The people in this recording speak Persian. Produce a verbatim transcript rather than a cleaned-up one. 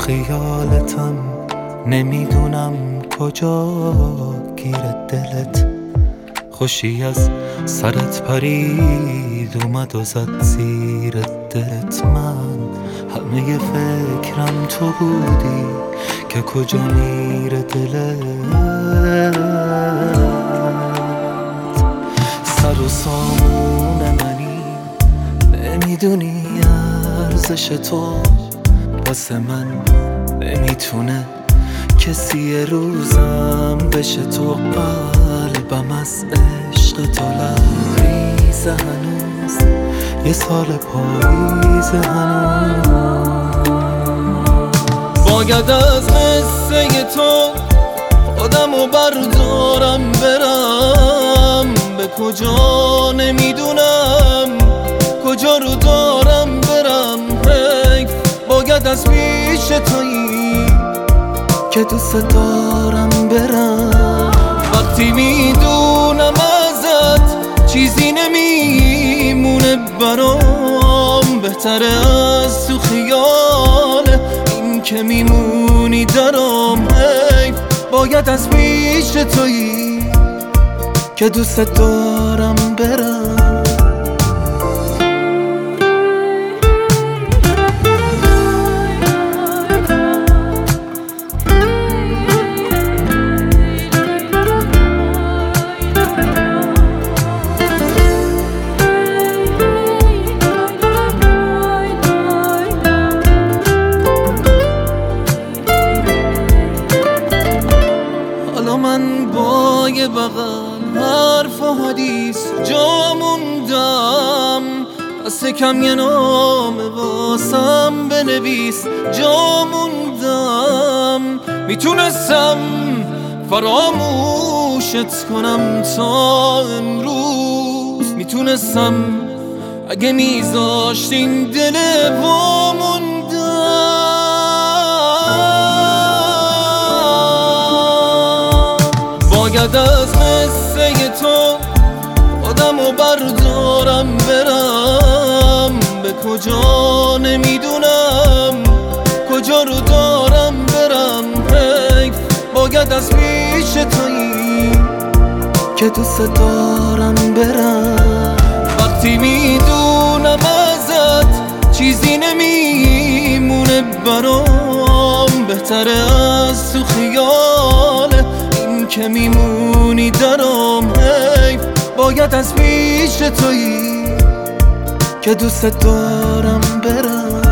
خیالتم نمیدونم کجا گیره دلت، خوشی از سرت پرید اومد و زد زیر دلت. من همه فکرم تو بودی که کجا میره دلت. سر و سامون منی نمیدونی ارزش تو، واسه من نمیتونه کسی روزم بشه تو. قلبم از عشق تو لبریز هنوز، یه سال پاییز هنوز. باید از قصه تو خودمو بردارم برم به کجا نمیدونم، کجا رو دارم برم. حیف باید از پیش تویی که دوست دارم برم. وقتی میدونم ازت چیزی نمیمونه برام، بهتره از تو خیال این که میمونی درام. حیف باید از پیش تویی که دوست دارم برم. من با یه بغل حرف و حدیث جا موندم، دست کم یه نام واسم بنویس جا موندم. میتونستم فراموشت کنم تا امروز، میتونستم اگه میذاشتین دل واموندم. باید از قصه تو خودمو بردارم برم به کجا نمیدونم، کجا رو دارم برم. حیف باید از پیش تویی که دوست دارم برم. وقتی میدونم ازت چیزی نمیمونه برام، بهتره از تو خیال که میمونی درام. حیف باید از پیش تویی که دوست دارم برم.